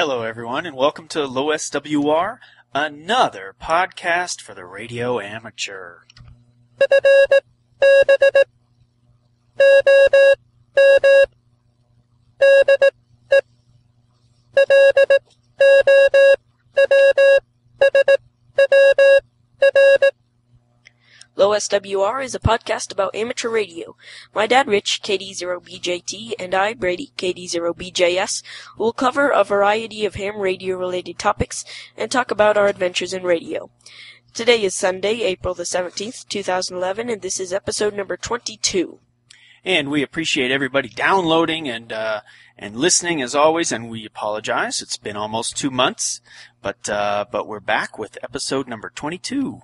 Hello, everyone, and welcome to Low SWR, another podcast for the radio amateur. Low SWR is a podcast about amateur radio. My dad, Rich, KD0BJT, and I, Brady, KD0BJS, will cover a variety of ham radio-related topics and talk about our adventures in radio. Today is Sunday, April the 17th, 2011, and this is episode number 22. And we appreciate everybody downloading and listening as always, and we apologize. It's been almost 2 months, but we're back with episode number 22.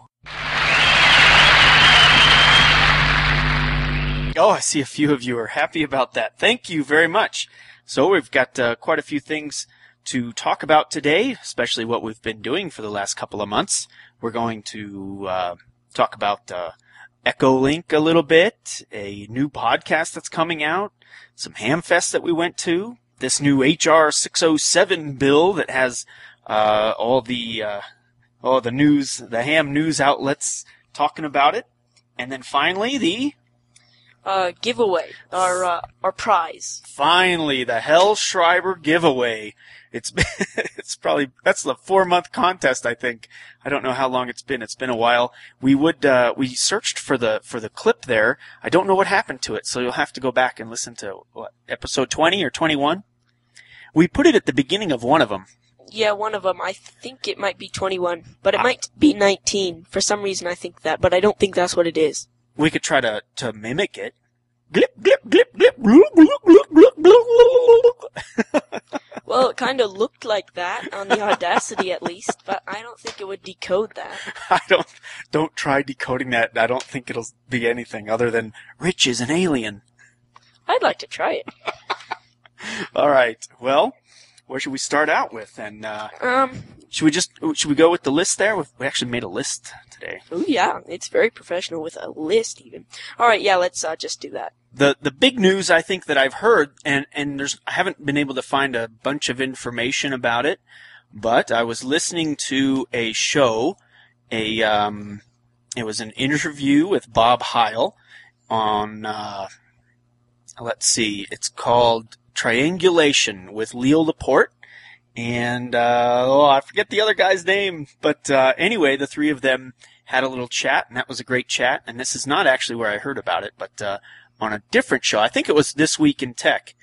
Oh, I see a few of you are happy about that. Thank you very much. So we've got quite a few things to talk about today, especially what we've been doing for the last couple of months. We're going to talk about Echolink a little bit, a new podcast that's coming out, some Hamfest that we went to, this new HR 607 bill that has all the news, the ham news outlets talking about it, and then finally the giveaway, our prize. Finally, the Hellschreiber giveaway. It's that's the 4-month contest, I think. I don't know how long it's been. It's been a while. We searched for the clip there. I don't know what happened to it, so you'll have to go back and listen to episode 20 or 21. We put it at the beginning of one of them. Yeah, one of them. I think it might be 21, but it might be 19. For some reason, I think that, but I don't think that's what it is. We could try to mimic it. Glip, glip, glip, glip, glip, glip, glip, glip, glip. Well, it kind of looked like that on the Audacity at least, but I don't think it would decode that. Don't try decoding that. I don't think it'll be anything other than Rich is an alien. I'd like to try it. All right. Well, where should we start out with? And should we go with the list there? We actually made a list today. Oh yeah, it's very professional with a list even. All right, yeah, let's just do that. The big news I think that I've heard, and I haven't been able to find a bunch of information about it, but I was listening to a show, it was an interview with Bob Heil on, let's see, it's called Triangulation with Leo Laporte, and I forget the other guy's name, but anyway, the three of them had a little chat, and that was a great chat, and this is not actually where I heard about it, but on a different show, I think it was This Week in Tech,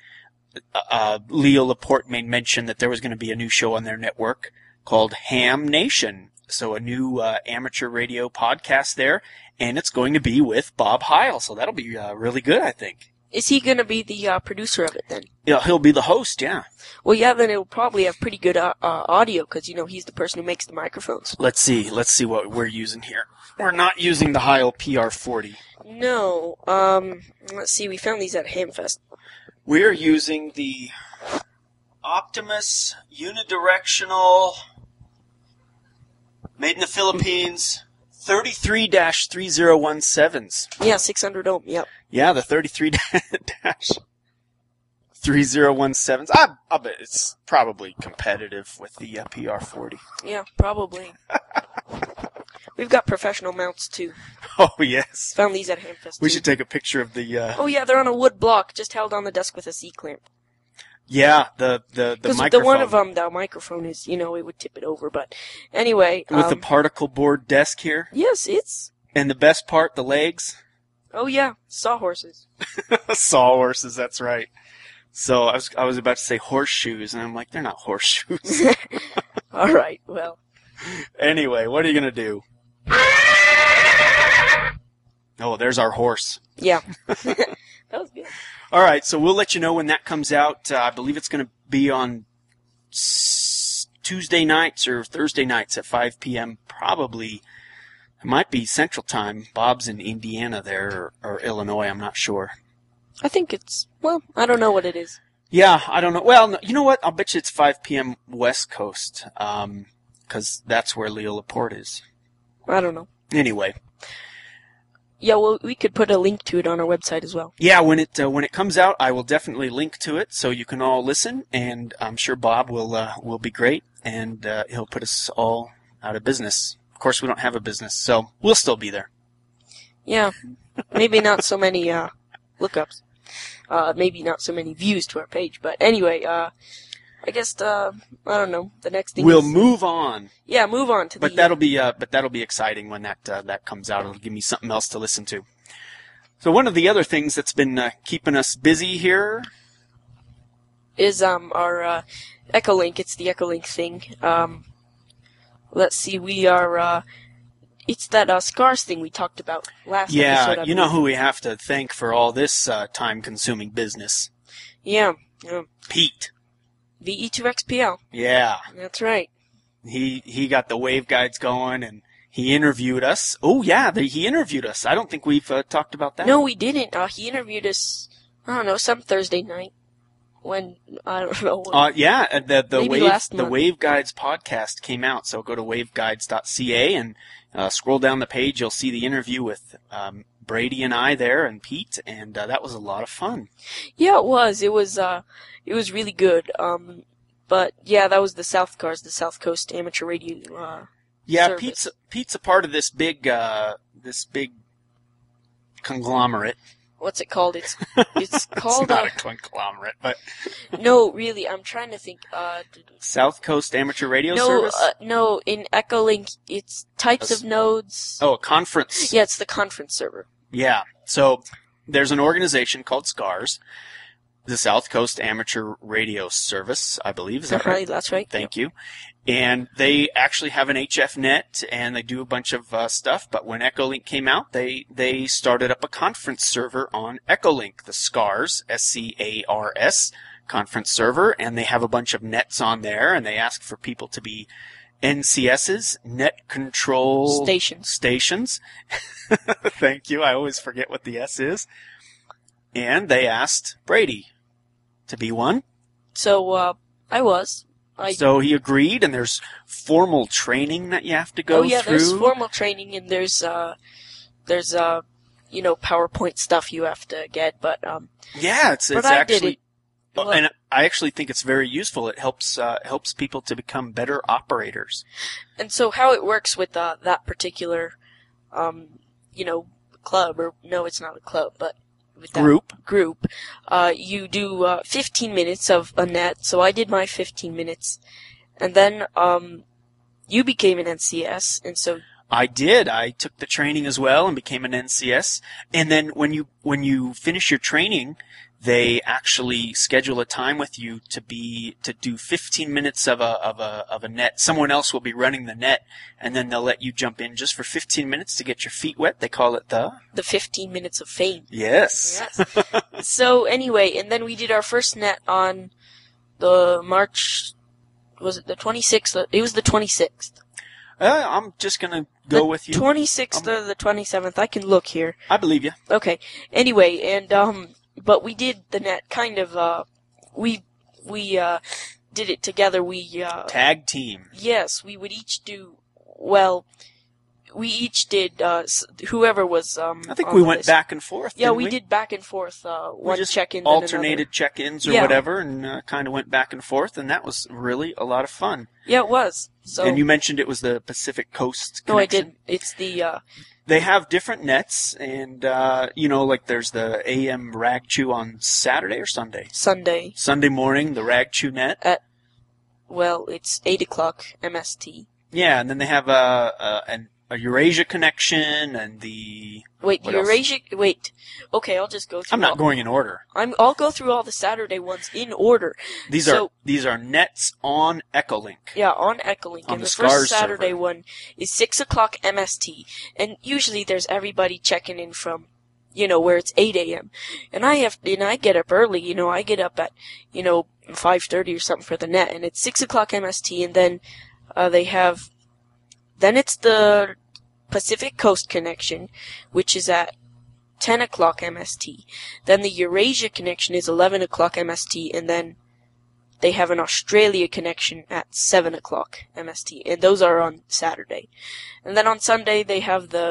Leo Laporte made mention that there was going to be a new show on their network called Ham Nation, so a new amateur radio podcast there, and it's going to be with Bob Heil, so that'll be really good, I think. Is he going to be the producer of it then? Yeah, he'll be the host, yeah. Well, yeah, then it'll probably have pretty good audio because, he's the person who makes the microphones. Let's see what we're using here. We're not using the Heil PR40. No, let's see, we found these at Hamfest. We're using the Optimus unidirectional, made in the Philippines, 33-3017s. Yeah, 600 ohm, yep. Yeah, the 33-3017s. I bet it's probably competitive with the PR40. Yeah, probably. We've got professional mounts, too. Oh, yes. Found these at Hamfest, We should take a picture of the... Oh, yeah, they're on a wood block, just held on the desk with a C-clamp. Yeah, the microphone. Because the one of them, the microphone is, it would tip it over, but anyway... With the particle board desk here? Yes, it's... And the best part, the legs? Oh, yeah, sawhorses. Sawhorses, that's right. So I was about to say horseshoes, and I'm like, they're not horseshoes. All right, well. Anyway, what are you going to do? Oh, there's our horse. Yeah. That was good. All right, so we'll let you know when that comes out. I believe it's going to be on Tuesday nights or Thursday nights at 5 p.m. Probably. It might be Central Time. Bob's in Indiana there, or Illinois, I'm not sure. I think it's, I don't know what it is. Yeah, I don't know. Well, no, you know what? I'll bet you it's 5 p.m. West Coast, because that's where Leo Laporte is. I don't know. Anyway. Yeah, well, we could put a link to it on our website as well. Yeah, when it comes out, I will definitely link to it so you can all listen, and I'm sure Bob will be great, and he'll put us all out of business. Of course, we don't have a business, so we'll still be there. Yeah, maybe not so many lookups, maybe not so many views to our page, but anyway, I guess I don't know. The next thing We'll move on. Yeah, move on to But that'll be exciting when that comes out. It'll give me something else to listen to. So one of the other things that's been keeping us busy here is our Echolink. It's the Echolink thing. Let's see. We are. It's that SCARS thing we talked about last episode. Yeah, you know who we have to thank for all this time-consuming business. Yeah. Pete. VE2XPL. Yeah. That's right. He got the waveguides going, and he interviewed us. Oh, yeah, he interviewed us. I don't think we've talked about that. No, we didn't. He interviewed us, I don't know, some Thursday night. When, I don't know. Yeah, the month. Waveguides podcast came out, so go to waveguides.ca and scroll down the page. You'll see the interview with Brady and I there and Pete, and that was a lot of fun. Yeah, it was. It was really good. But yeah, that was the South Coast Amateur Radio. Yeah, service. Pete's a part of this big conglomerate. What's it called? It's called. It's not a conglomerate, but no, really, I'm trying to think. South Coast Amateur Radio Service. No, in Echolink, it's types of nodes. Oh, a conference. Yeah, it's the conference server. Yeah, so there's an organization called SCARS, the South Coast Amateur Radio Service, I believe. Is that right? That's right. Thank you. And they actually have an HFnet, and they do a bunch of stuff. But when Echolink came out, they started up a conference server on Echolink, the SCARS, SCARS conference server, and they have a bunch of nets on there, and they ask for people to be NCSs, net control stations. Thank you. I always forget what the S is. And they asked Brady to be one. So I was. So he agreed, and there's formal training that you have to go through. Oh yeah, there's formal training, and there's PowerPoint stuff you have to get, but yeah, it's but actually, well, and I actually think it's very useful. It helps people to become better operators. And so how it works with that particular, club, or no, it's not a club, but with that group, you do 15 minutes of a net. So I did my 15 minutes, and then you became an NCS, and so I did. I took the training as well and became an NCS. And then when you finish your training, they actually schedule a time with you to do 15 minutes of a net. Someone else will be running the net, and then they'll let you jump in just for 15 minutes to get your feet wet. They call it the 15 minutes of fame. Yes. So anyway, and then we did our first net on the March. Was it the 26th? It was the 26th. I'm just gonna go with you. 26th or the 27th. I can look here. I believe you. Okay. Anyway, and but we did the net kind of. We did it together. We tag team. Yes, we would each do. Well, we each did. Whoever was. I think we went back and forth. Yeah, we did back and forth. One just check-in, alternated check-ins or whatever, and kind of went back and forth, and that was really a lot of fun. Yeah, it was. So. And you mentioned it was the Pacific Coast connection. No, I didn't. It's the. They have different nets, and like there's the AM Ragchew on Saturday or Sunday. Sunday morning, the Ragchew net. It's 8:00 MST. Yeah, and then they have a Eurasia connection and the... Wait, Eurasia... Wait. Okay, I'll just go through... I'm not going in order. I'll go through all the Saturday ones in order. These are nets on Echolink. Yeah, on Echolink. And the first Saturday one is 6:00 MST. And usually there's everybody checking in from, where it's 8 a.m. And I get up early, I get up at, 5:30 or something for the net. And it's 6:00 MST, and then they have... Then it's the Pacific Coast connection, which is at 10:00 MST. Then the Eurasia connection is 11:00 MST, and then they have an Australia connection at 7:00 MST, and those are on Saturday. And then on Sunday they have the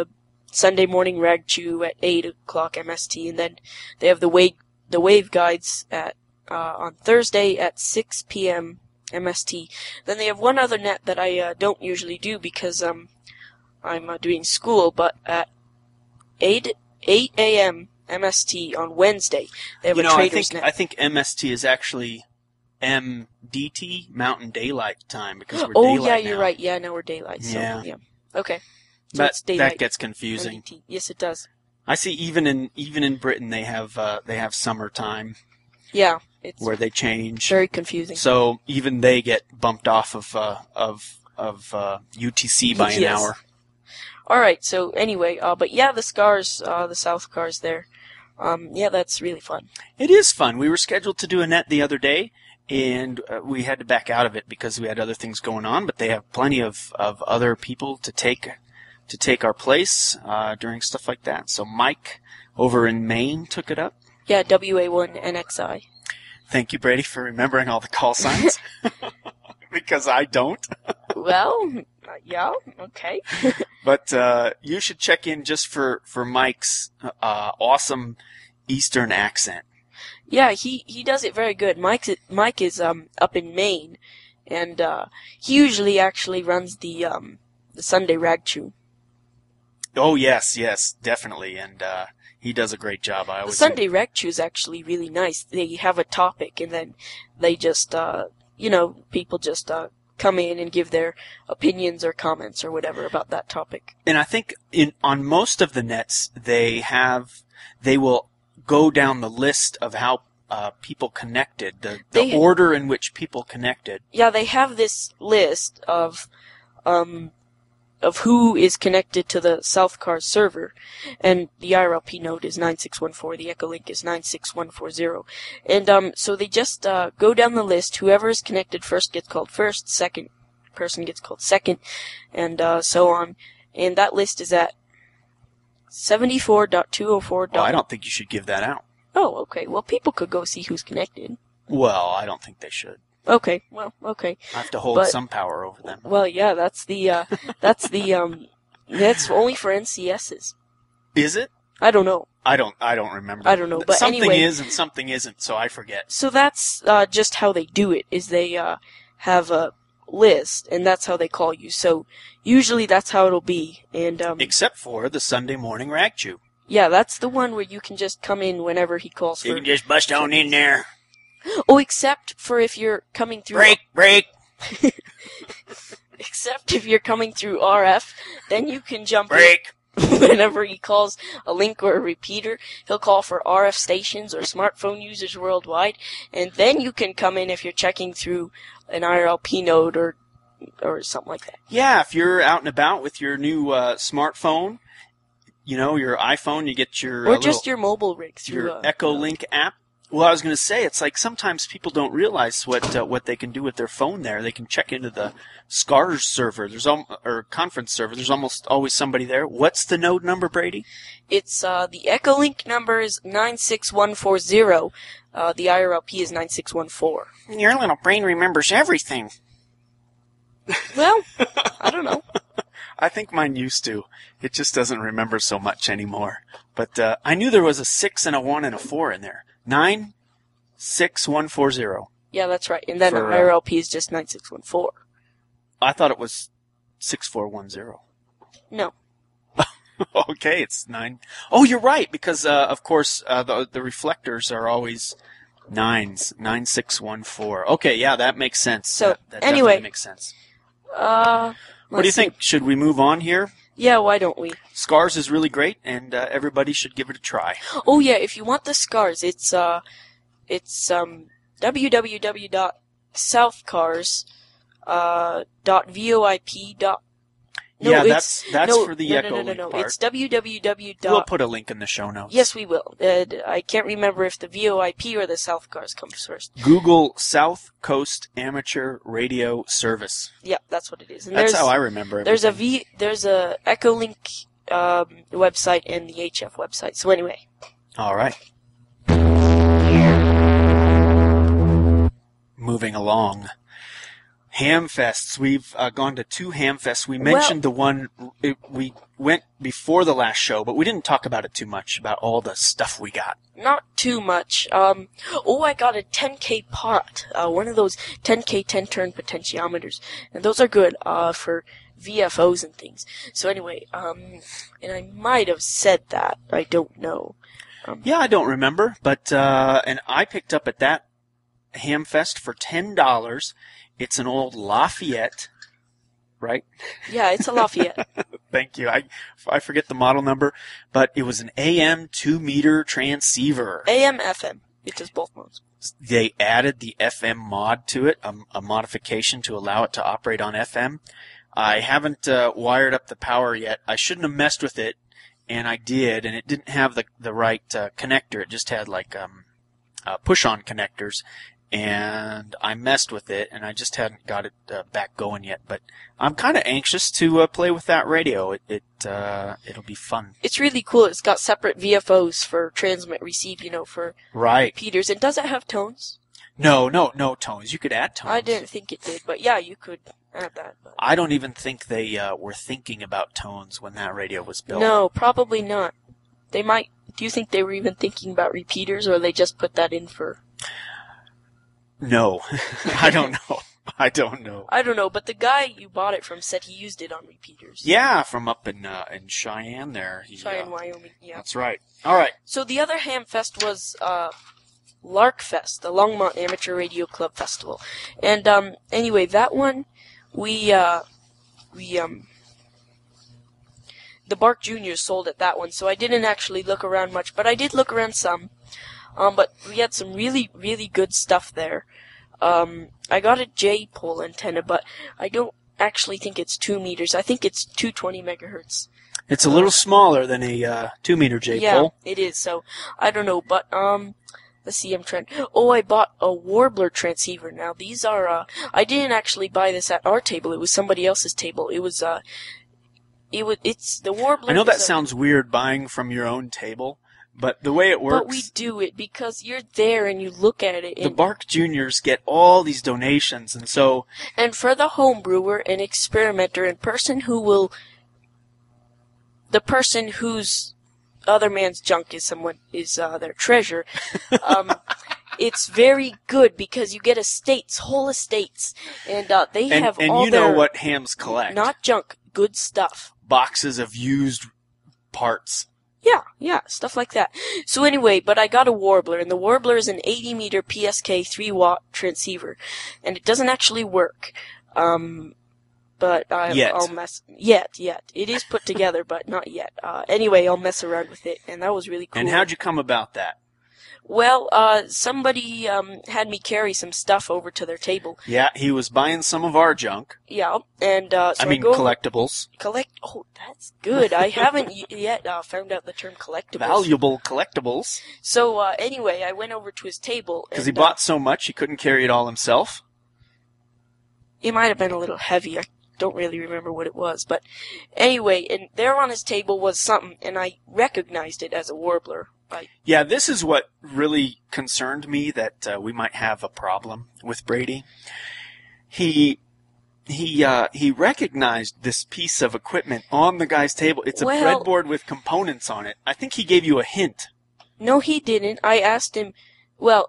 Sunday morning Ragchu at 8 o'clock MST, and then they have the wave guides at on Thursday at 6 p.m. MST. Then they have one other net that I don't usually do because I'm doing school, but at 8 a.m. MST on Wednesday they have a Traders net. I think MST is actually MDT, Mountain Daylight Time, because we're Oh daylight yeah, now. you're right. Yeah, now we're daylight. So, Yeah. Okay. So it's That daylight. gets confusing. MDT. Yes, it does. I see even in Britain they have summertime Yeah, it's where they change. very confusing. So even they get bumped off of UTC by an Yes. hour. All right. So anyway, but yeah, the Scars, the South Cars there. Yeah, that's really fun. It is fun. We were scheduled to do a net the other day, and we had to back out of it because we had other things going on. But they have plenty of other people to take our place during stuff like that. So Mike over in Maine took it up. Yeah, WA1NXI. Thank you, Brady, for remembering all the call signs. Because I don't. Well, yeah, okay. But you should check in just for Mike's awesome Eastern accent. Yeah, he does it very good. Mike is up in Maine, and he usually actually runs the Sunday Ragchu. Oh yes, definitely, and he does a great job. I The always Sunday Ragchu is actually really nice. They have a topic, and then they just people just come in and give their opinions or comments or whatever about that topic. And I think on most of the nets they will go down the list of how people connected, the order in which people connected. Yeah, they have this list of who is connected to the South Cars server, and the IRLP node is 9614, the Echolink is 96140, and so they just go down the list. Whoever is connected first gets called first, second person gets called second, and so on, and that list is at 74.204. Well, I don't think you should give that out. Oh, okay. Well, people could go see who's connected. Well, I don't think they should. Okay, well, okay. I have to hold But- some power over them. Well, yeah, that's only for NCSs. Is it? I don't know. I don't remember. I don't know, but something anyway. is and something isn't, so I forget. So that's just how they do it, is they have a list, and that's how they call you. So usually that's how it'll be. And Except for the Sunday morning Ragchu. yeah, that's the one where you can just come in whenever he calls You for... can just bust on in there. Oh, except for if you're coming through... Break! Except if you're coming through RF, then you can jump in. Break! Whenever he calls a link or a repeater, he'll call for RF stations or smartphone users worldwide, and then you can come in if you're checking through an IRLP node or something like that. Yeah, if you're out and about with your new smartphone, your iPhone, you get your Or just your mobile rig through your Echolink app. Well, I was going to say, it's like sometimes people don't realize what they can do with their phone there. They can check into the SCARS server, or conference server. There's almost always somebody there. What's the node number, Brady? It's the Echolink number is 96140. The IRLP is 9614. Your little brain remembers everything. Well, I don't know. I think mine used to. It just doesn't remember so much anymore. But I knew there was a 6 and a 1 and a 4 in there. 96140. Yeah, that's right. And then For, IRLP is just 9614. I thought it was 6410. No. Okay, it's 9. Oh, you're right, because of course the reflectors are always 9s. 9614. Okay, yeah, that makes sense. So, that anyway. definitely makes sense. What What do you think? Should we move on here? Yeah, why don't we? SCARS is really great, and everybody should give it a try. Oh yeah, if you want the SCARS, it's www.southcars.voip. No, Yeah, it's, that's no, for the no, Echolink no. part. It's www. We'll put a link in the show notes. Yes, we will. I can't remember if the VoIP or the South Cars comes first. Google South Coast Amateur Radio Service. Yeah, that's what it is. And That's how I remember it. there's a Echolink website and the HF website. So anyway. All right. Moving along. Hamfests. We've gone to 2 Hamfests. We mentioned the one we went before the last show, but we didn't talk about it too much, about all the stuff we got. Not too much. I got a 10K pot. One of those 10K 10-turn potentiometers. And those are good, for VFOs and things. So anyway, and I might have said that. I don't know. Yeah, I don't remember, but, and I picked up at that Hamfest for $10. It's an old Lafayette, right? Yeah, it's a Lafayette. Thank you. I forget the model number, but it was an AM 2-meter transceiver. AM, FM. It does both modes. They added the FM mod to it, a modification to allow it to operate on FM. I haven't wired up the power yet. I shouldn't have messed with it, and I did, and it didn't have the right connector. It just had like push-on connectors. And I messed with it, and I just hadn't got it back going yet. But I'm kind of anxious to play with that radio. It'll be fun. It's really cool. It's got separate VFOs for transmit, receive, for Right. repeaters. And does it have tones? No tones. You could add tones. I didn't think it did, but yeah, you could add that. But I don't even think they were thinking about tones when that radio was built. no, probably not. They might. Do you think they were even thinking about repeaters, or they just put that in for? No, I don't know. I don't know, but the guy you bought it from said he used it on repeaters. Yeah, from up in Cheyenne there. Cheyenne, Wyoming, yeah. That's right. All right. So the other Hamfest was Larkfest, the Longmont Amateur Radio Club Festival. And anyway, that one the Bark Juniors sold at that one, so I didn't actually look around much, but I did look around some. But we had some really, really good stuff there. I got a J-pole antenna, but I don't actually think it's 2 meters. I think it's 220 megahertz. It's a little smaller than a 2-meter J-pole. Yeah, it is, so I don't know, but, let's see, I'm trying. Oh, I bought a Warbler transceiver. Now, these are, I didn't actually buy this at our table. It was somebody else's table. It's the Warbler. I know that sounds weird buying from your own table. But the way it works... But we do it because you're there and you look at it. The Bark Juniors get all these donations, and so... And for the home brewer and experimenter and person who will... The person whose other man's junk is their treasure, it's very good because you get whole estates, and they have all their... And you know what hams collect. Not junk, good stuff. Boxes of used parts. Yeah, stuff like that. So anyway, but I got a Warbler, and the Warbler is an 80-meter PSK 3-watt transceiver, and it doesn't actually work. But I'll mess... Yet. It is put together, but not yet. Anyway, I'll mess around with it, and that was really cool. And how'd you come about that? Well, somebody had me carry some stuff over to their table. Yeah, he was buying some of our junk. Yeah, and so collectibles. Oh, that's good. I haven't yet found out the term collectibles. Valuable collectibles. So anyway, I went over to his table. Because he bought so much, he couldn't carry it all himself. It might have been a little heavy. I don't really remember what it was, but anyway, and there on his table was something, and I recognized it as a Warbler. Yeah, this is what really concerned me, that we might have a problem with Brady. He recognized this piece of equipment on the guy's table. It's a breadboard with components on it. I think he gave you a hint. No, he didn't. I asked him. Well,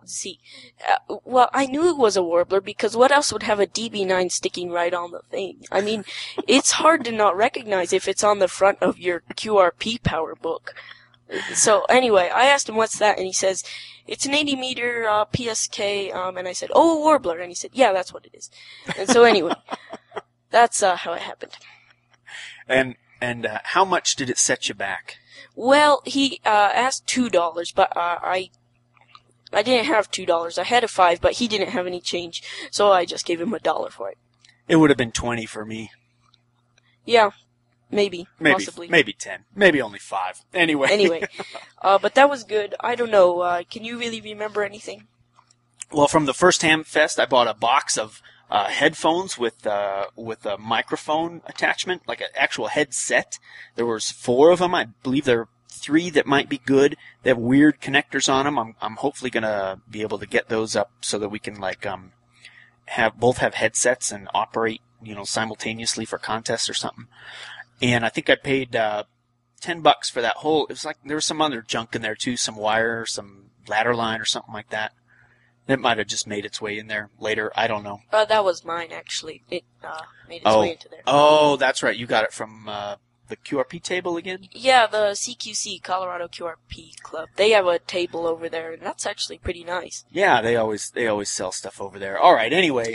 I knew it was a Warbler because what else would have a DB9 sticking right on the thing? I mean, it's hard to not recognize if it's on the front of your QRP power book. So anyway, I asked him what's that, and he says, it's an 80-meter PSK, and I said, oh, a Warbler, and he said, yeah, that's what it is. And so anyway, that's how it happened. And how much did it set you back? Well, he asked $2, but I didn't have $2. I had a $5, but he didn't have any change, so I just gave him $1 for it. It would have been 20 for me. Yeah. Maybe, possibly. Maybe 10. Maybe only 5. Anyway. But that was good. I don't know. Can you really remember anything? Well, from the first Hamfest, I bought a box of headphones with a microphone attachment, like an actual headset. There was 4 of them. I believe there are 3 that might be good. They have weird connectors on them. I'm hopefully going to be able to get those up so that we can, both have headsets and operate, simultaneously for contests or something. And I think I paid $10 for that whole. It was like there was some other junk in there too, some wire, some ladder line or something like that. It might have just made its way in there later. I don't know. That was mine, actually. It made its way into there. Oh, that's right. You got it from the QRP table again? Yeah, the CQC, Colorado QRP Club. They have a table over there, and that's actually pretty nice. Yeah, they always sell stuff over there. All right. Anyway.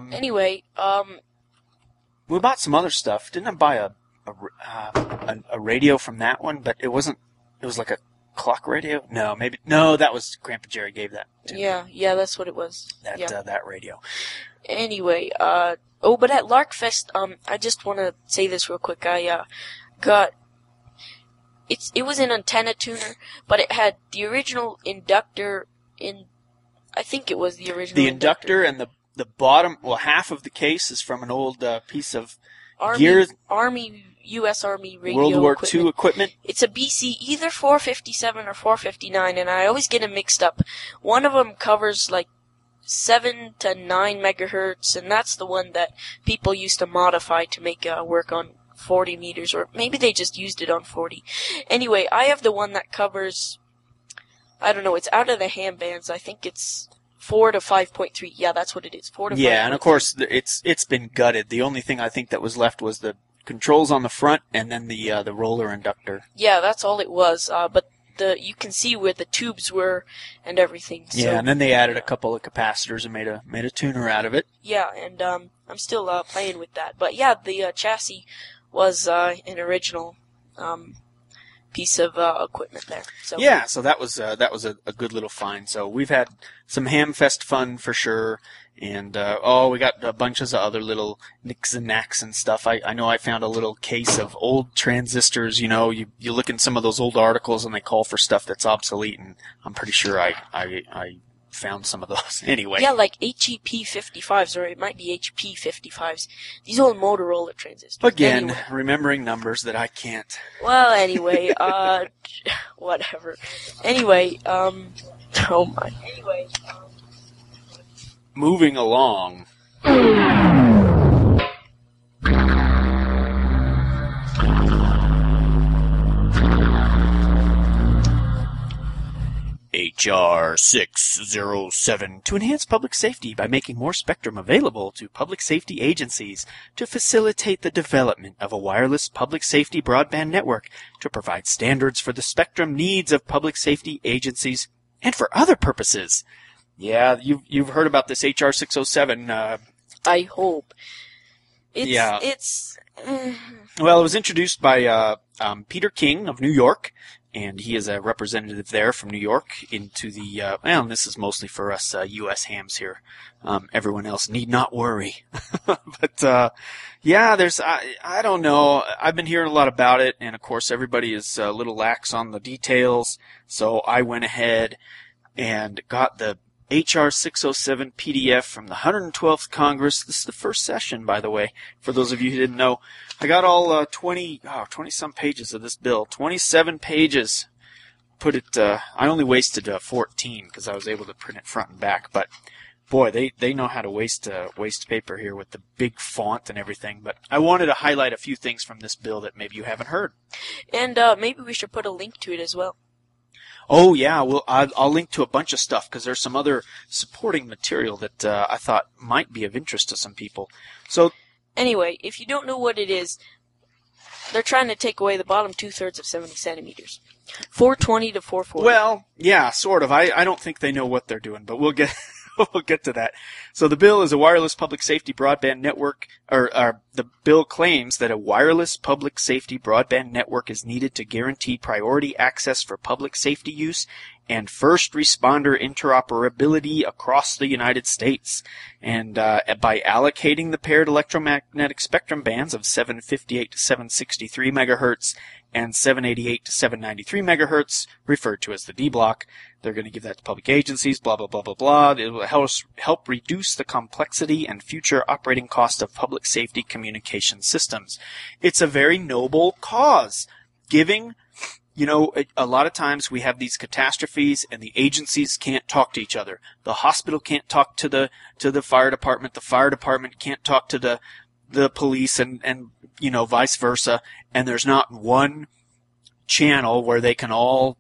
We bought some other stuff. Didn't I buy a radio from that one? But it wasn't. It was like a clock radio? No, that was Grandpa Jerry gave that to me. Yeah, that's what it was. That radio. Anyway, but at Larkfest, I just want to say this real quick. I got it was an antenna tuner, but it had the original inductor in. I think it was the original. The inductor and the bottom, half of the case is from an old piece of gear. U.S. Army radio World War II equipment. It's a BC, either 457 or 459, and I always get them mixed up. One of them covers like 7 to 9 megahertz, and that's the one that people used to modify to make work on 40 meters, or maybe they just used it on 40. Anyway, I have the one that covers, I don't know, it's out of the ham bands. I think it's 4 to 5.3. Yeah, that's what it is. 4 to 5.3. Yeah, and of course it's been gutted. The only thing I think that was left was the controls on the front and then the roller inductor. Yeah, that's all it was. But you can see where the tubes were and everything. So, yeah, and then they added a couple of capacitors and made a tuner out of it. Yeah, and I'm still playing with that. But yeah, the chassis was an original piece of equipment there. So yeah, so that was a good little find. So we've had some Hamfest fun for sure, and we got bunches of other little nicks and knacks and stuff. I know I found a little case of old transistors. You look in some of those old articles and they call for stuff that's obsolete, and I'm pretty sure I found some of those anyway. Yeah, like HEP 55s, or it might be HP 55s. These old Motorola transistors. Again, remembering numbers that I can't. Well, anyway, whatever. Anyway, oh my. Anyway, moving along. H.R. 607 to enhance public safety by making more spectrum available to public safety agencies to facilitate the development of a wireless public safety broadband network to provide standards for the spectrum needs of public safety agencies and for other purposes. Yeah, you've heard about this H.R. 607. I hope. It's Well, it was introduced by Peter King of New York, and he is a representative there from New York into the, this is mostly for us U.S. hams here. Everyone else need not worry. But, I don't know. I've been hearing a lot about it, and of course everybody is a little lax on the details, so I went ahead and got the H.R. 607 PDF from the 112th Congress. This is the first session, by the way, for those of you who didn't know. I got all 20-some pages of this bill. 27 pages. I only wasted 14 because I was able to print it front and back. But, boy, they know how to waste paper here with the big font and everything. But I wanted to highlight a few things from this bill that maybe you haven't heard. And maybe we should put a link to it as well. Oh, yeah, well, I'll link to a bunch of stuff because there's some other supporting material that I thought might be of interest to some people. So, anyway, if you don't know what it is, they're trying to take away the bottom 2/3 of 70 centimeters. 420 to 440. Well, yeah, sort of. I don't think they know what they're doing, but we'll get to that. So the bill is a wireless public safety broadband network, or the bill claims that a wireless public safety broadband network is needed to guarantee priority access for public safety use and first responder interoperability across the United States. And by allocating the paired electromagnetic spectrum bands of 758 to 763 megahertz and 788 to 793 megahertz, referred to as the D block, they're going to give that to public agencies, blah, blah, blah, blah, blah. It will help reduce the complexity and future operating cost of public safety communication systems. It's a very noble cause, giving a lot of times we have these catastrophes and the agencies can't talk to each other. The hospital can't talk to the fire department. The fire department can't talk to the police and vice versa. And there's not one channel where they can all,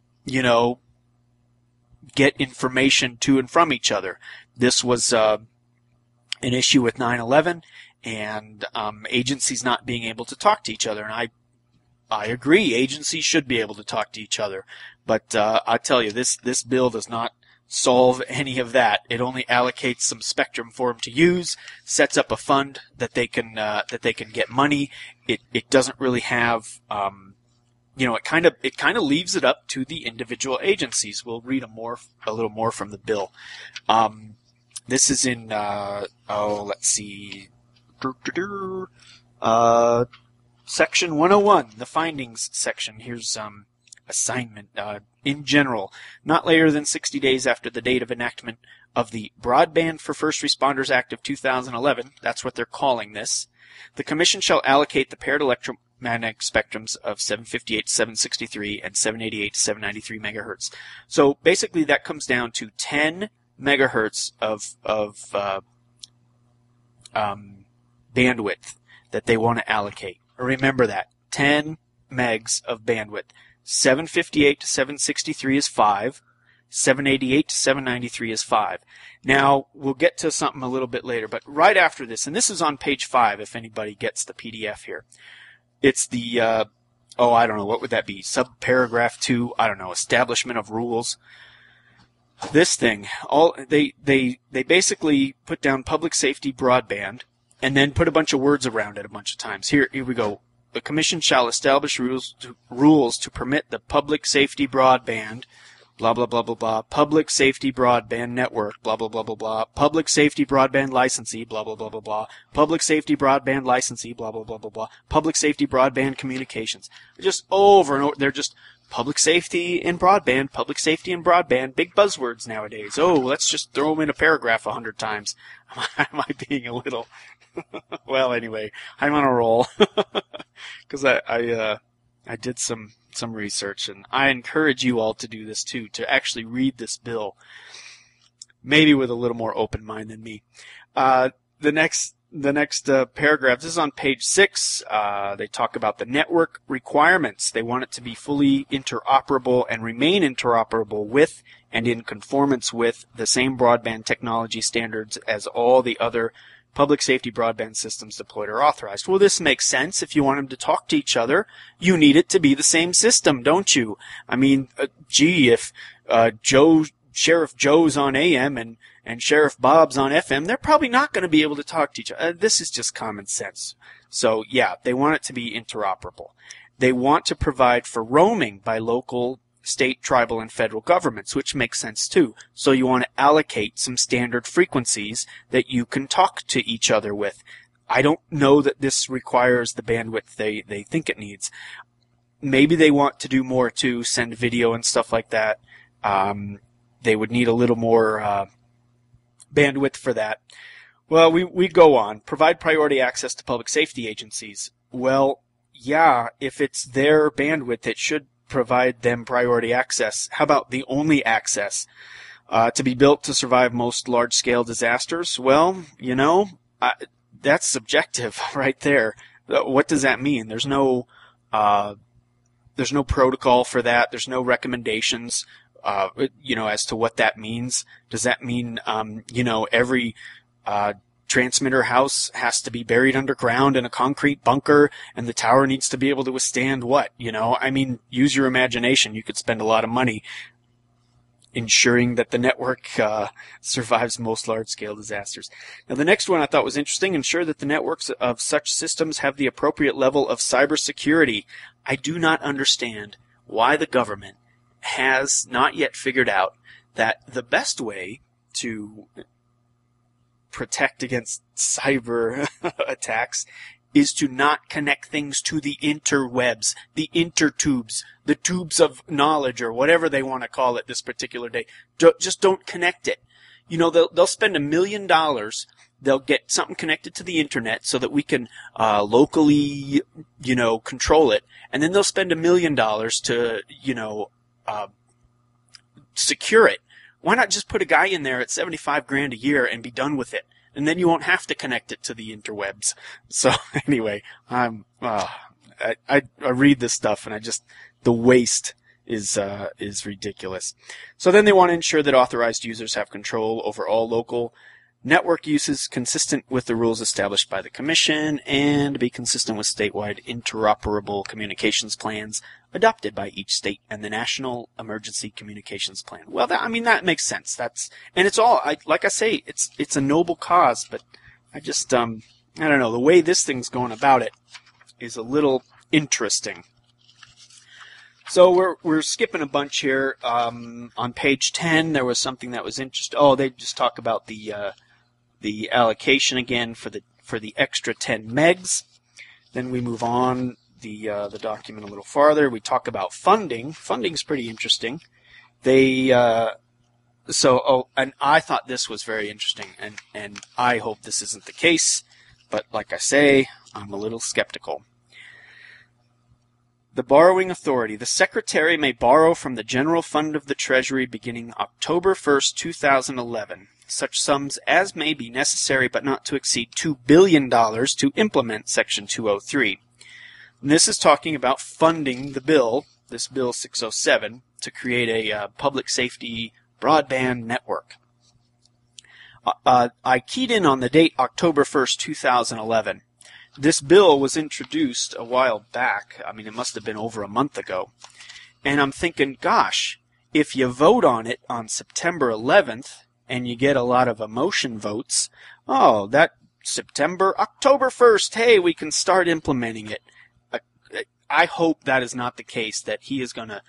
get information to and from each other. This was an issue with 9/11 and agencies not being able to talk to each other. And I agree, agencies should be able to talk to each other. But I tell you, this bill does not solve any of that. It only allocates some spectrum for them to use, sets up a fund that they can get money. It doesn't really have it kind of leaves it up to the individual agencies. We'll read a little more from the bill. This is in let's see, Section 101, the findings section. Here's assignment. In general, not later than 60 days after the date of enactment of the Broadband for First Responders Act of 2011, that's what they're calling this, the Commission shall allocate the paired electromagnetic spectrums of 758 to 763 and 788 to 793 megahertz. So basically that comes down to 10 megahertz of bandwidth that they want to allocate. Remember that. 10 megs of bandwidth. 758 to 763 is 5. 788 to 793 is 5. Now, we'll get to something a little bit later, but right after this, and this is on page 5 if anybody gets the PDF here. It's the, I don't know, what would that be? Subparagraph 2, I don't know, establishment of rules. This thing, they basically put down public safety broadband, and then put a bunch of words around it a bunch of times. Here we go. The Commission shall establish rules to permit the public safety broadband, blah, blah, blah, blah, blah, public safety broadband network, blah, blah, blah, blah, blah, public safety broadband licensee, blah, blah, blah, blah, blah, public safety broadband licensee, blah, blah, blah, blah, blah, public safety broadband communications. Just over and over. They're just public safety and broadband, big buzzwords nowadays. Oh, let's just throw them in a paragraph 100 times. Am I being a little... Well, anyway, I'm on a roll because I did some research, and I encourage you all to do this too, to actually read this bill, maybe with a little more open mind than me. The next paragraph, this is on page 6. They talk about the network requirements. They want it to be fully interoperable and remain interoperable with and in conformance with the same broadband technology standards as all the other public safety broadband systems deployed or authorized. Well, this makes sense. If you want them to talk to each other, you need it to be the same system, don't you? I mean, if Sheriff Joe's on AM and Sheriff Bob's on FM, they're probably not going to be able to talk to each other. This is just common sense. So, yeah, they want it to be interoperable. They want to provide for roaming by local, state, tribal, and federal governments, which makes sense too. So you want to allocate some standard frequencies that you can talk to each other with. I don't know that this requires the bandwidth they think it needs. Maybe they want to do more too, send video and stuff like that. They would need a little more bandwidth for that. Well, we go on. Provide priority access to public safety agencies. Well, yeah, if it's their bandwidth, it should provide them priority access. How about the only access? To be built to survive most large-scale disasters? Well, that's subjective right there. What does that mean? There's no protocol for that. There's no recommendations, as to what that means. Does that mean, every transmitter house has to be buried underground in a concrete bunker, and the tower needs to be able to withstand what? Use your imagination. You could spend a lot of money ensuring that the network survives most large-scale disasters. Now, the next one I thought was interesting. Ensure that the networks of such systems have the appropriate level of cybersecurity. I do not understand why the government has not yet figured out that the best way to protect against cyber attacks is to not connect things to the interwebs, the intertubes, the tubes of knowledge, or whatever they want to call it this particular day. Just don't connect it. they'll spend $1 million. They'll get something connected to the internet so that we can locally, control it. And then they'll spend $1 million to, secure it. Why not just put a guy in there at $75,000 a year and be done with it? And then you won't have to connect it to the interwebs. So anyway, I read this stuff and the waste is ridiculous. So then they want to ensure that authorized users have control over all local network uses consistent with the rules established by the Commission and be consistent with statewide interoperable communications plans adopted by each state and the National Emergency Communications Plan. Well, that makes sense. And it's all, like I say, it's a noble cause, but I just, I don't know, the way this thing's going about it is a little interesting. So we're skipping a bunch here. On page 10, there was something that was interesting. Oh, they just talk about the allocation again for the extra 10 megs. Then we move on the document a little farther. We talk about funding. Funding's pretty interesting. And I thought this was very interesting, and I hope this isn't the case, but like I say, I'm a little skeptical. The borrowing authority. The Secretary may borrow from the General Fund of the Treasury beginning October 1st, 2011. Such sums as may be necessary but not to exceed $2 billion to implement Section 203. And this is talking about funding the bill, this Bill 607, to create a public safety broadband network. I keyed in on the date October 1st, 2011. This bill was introduced a while back. I mean, it must have been over a month ago. And I'm thinking, gosh, if you vote on it on September 11th, and you get a lot of emotion votes, October 1st, hey, we can start implementing it. I hope that is not the case, that he is going to,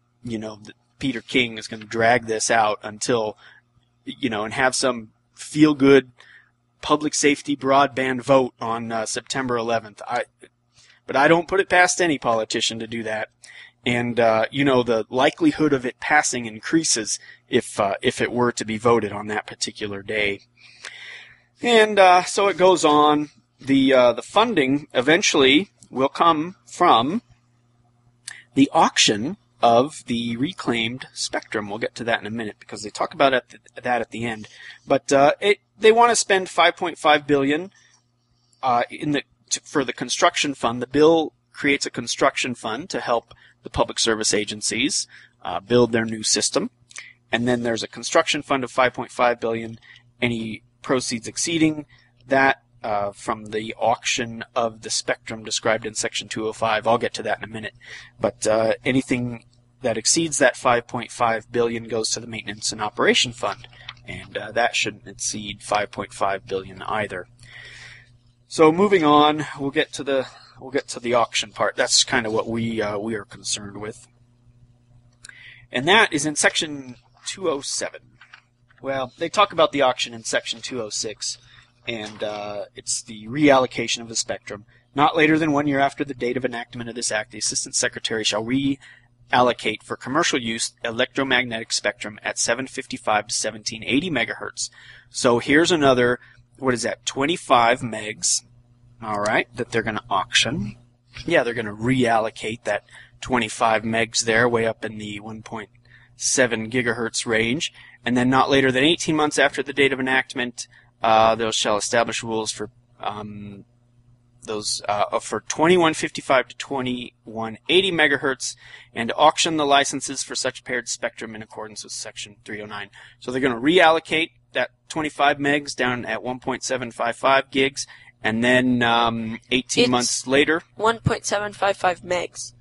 Peter King is going to drag this out until, and have some feel-good public safety broadband vote on September 11th. But I don't put it past any politician to do that. And, the likelihood of it passing increases if it were to be voted on that particular day. And so it goes on. The funding eventually will come from the auction of the reclaimed spectrum. We'll get to that in a minute because they talk about that at the end. But they want to spend $5.5 billion for the construction fund. The bill creates a construction fund to help the public service agencies build their new system. And then there's a construction fund of $5.5 billion. Any proceeds exceeding that from the auction of the spectrum described in Section 205. I'll get to that in a minute. But anything that exceeds that $5.5 billion goes to the maintenance and operation fund. And that shouldn't exceed $5.5 billion either. So moving on, we'll get to the auction part. That's kind of what we are concerned with. And that is in Section 207. Well, they talk about the auction in Section 206, and it's the reallocation of the spectrum. Not later than 1 year after the date of enactment of this act, the Assistant Secretary shall reallocate for commercial use electromagnetic spectrum at 755 to 1780 megahertz. So here's another, 25 megs, all right, that they're going to auction. Yeah, they're going to reallocate that 25 megs there, way up in the 1.7 gigahertz range. And then not later than 18 months after the date of enactment, those shall establish rules for for 2155 to 2180 megahertz and auction the licenses for such paired spectrum in accordance with Section 309. So they're going to reallocate that 25 megs down at 1.755 gigs, and then 18 months later... 1.755 megs.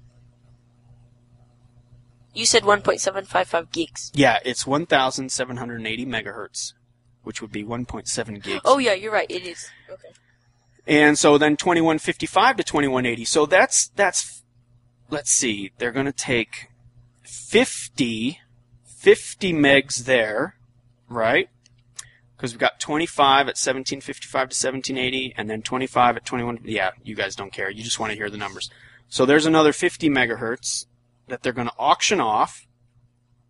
You said 1.755 gigs. Yeah, it's 1,780 megahertz, which would be 1.7 gigs. Oh, yeah, you're right. It is. Okay. And so then 2155 to 2180. So that's let's see, they're going to take 50 megs there, right? Because we've got 25 at 1755 to 1780, and then 25 at 21. Yeah, you guys don't care. You just want to hear the numbers. So there's another 50 megahertz that they're going to auction off,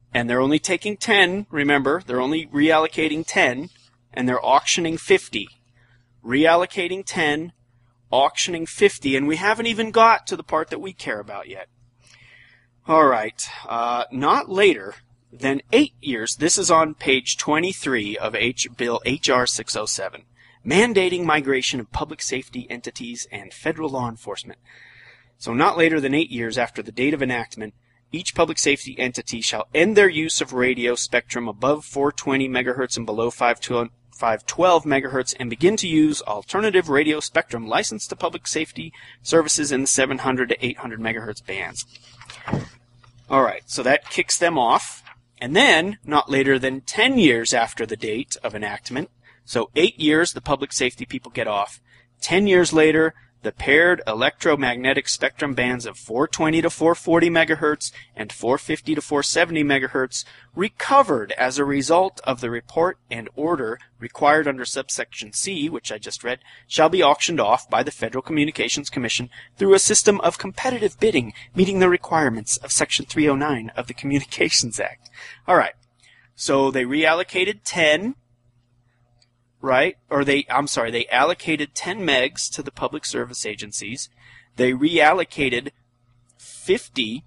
and they're only taking 10, remember, they're only reallocating 10, and they're auctioning 50. Reallocating 10, auctioning 50, and we haven't even got to the part that we care about yet. All right, not later than 8 years, this is on page 23 of Bill H.R. 607, mandating migration of public safety entities and federal law enforcement. So not later than 8 years after the date of enactment, each public safety entity shall end their use of radio spectrum above 420 megahertz and below 512 megahertz and begin to use alternative radio spectrum licensed to public safety services in the 700 to 800 megahertz bands. All right, so that kicks them off. And then, not later than 10 years after the date of enactment, so 8 years the public safety people get off. 10 years later, the paired electromagnetic spectrum bands of 420 to 440 megahertz and 450 to 470 megahertz recovered as a result of the report and order required under subsection C, which I just read, shall be auctioned off by the Federal Communications Commission through a system of competitive bidding meeting the requirements of section 309 of the Communications Act. All right. So they reallocated 10, right? Or they allocated 10 megs to the public service agencies. They reallocated 50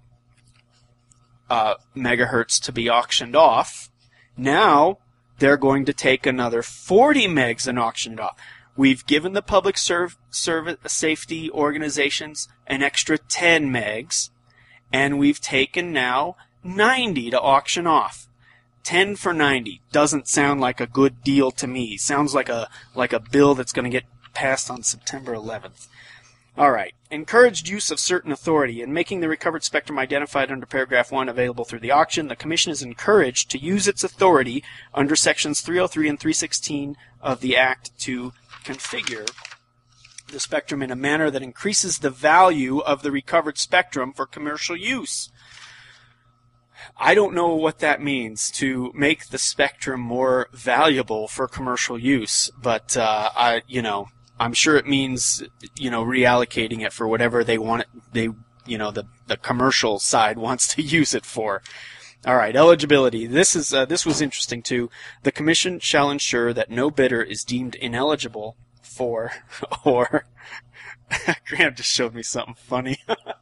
megahertz to be auctioned off. Now they're going to take another 40 megs and auction it off. We've given the public service safety organizations an extra 10 megs, and we've taken now 90 to auction off. 10 for 90 doesn't sound like a good deal to me. Sounds like a bill that's going to get passed on September 11th. All right. Encouraged use of certain authority. In making the recovered spectrum identified under paragraph 1 available through the auction, the Commission is encouraged to use its authority under sections 303 and 316 of the Act to configure the spectrum in a manner that increases the value of the recovered spectrum for commercial use. I don't know what that means, to make the spectrum more valuable for commercial use, but I'm sure it means, reallocating it for whatever they want it, the commercial side wants to use it for. All right, eligibility. This was interesting too. The Commission shall ensure that no bidder is deemed ineligible for, or Graham just showed me something funny.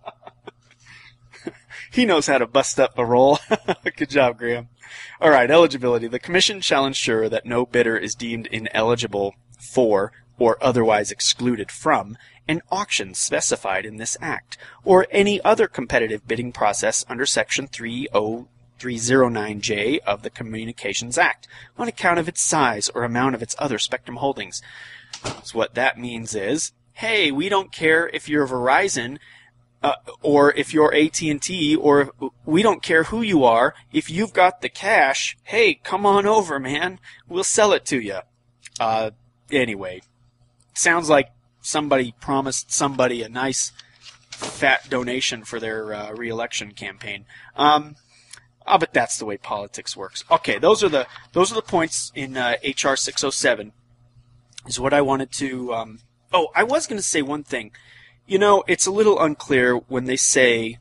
He knows how to bust up a roll. Good job, Graham. All right, eligibility. The Commission shall ensure that no bidder is deemed ineligible for or otherwise excluded from an auction specified in this Act or any other competitive bidding process under Section 309J of the Communications Act on account of its size or amount of its other spectrum holdings. So what that means is, hey, we don't care if you're Verizon, or if you're AT&T, or we don't care who you are. If you've got the cash, hey, come on over, man. We'll sell it to you. Anyway, sounds like somebody promised somebody a nice fat donation for their re-election campaign. But that's the way politics works. Okay, those are the points in HR 607. Is what I wanted to. I was going to say one thing. It's a little unclear when they say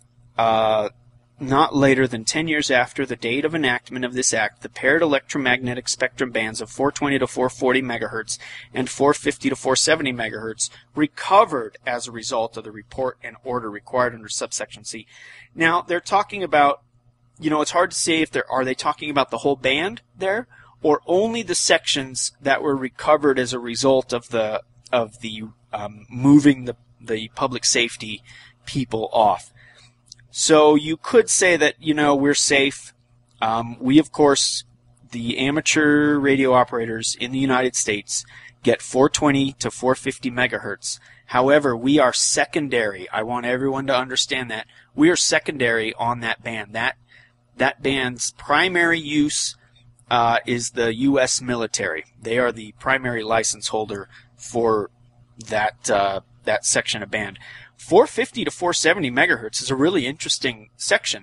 not later than 10 years after the date of enactment of this Act, the paired electromagnetic spectrum bands of 420 to 440 megahertz and 450 to 470 megahertz recovered as a result of the report and order required under subsection C. Now, they're talking about, it's hard to say if are they talking about the whole band there or only the sections that were recovered as a result of the moving the public safety people off. So you could say that, we're safe. We, of course, the amateur radio operators in the United States get 420 to 450 megahertz. However, we are secondary. I want everyone to understand that. We are secondary on that band. That band's primary use is the U.S. military. They are the primary license holder for that section of band. 450 to 470 megahertz is a really interesting section.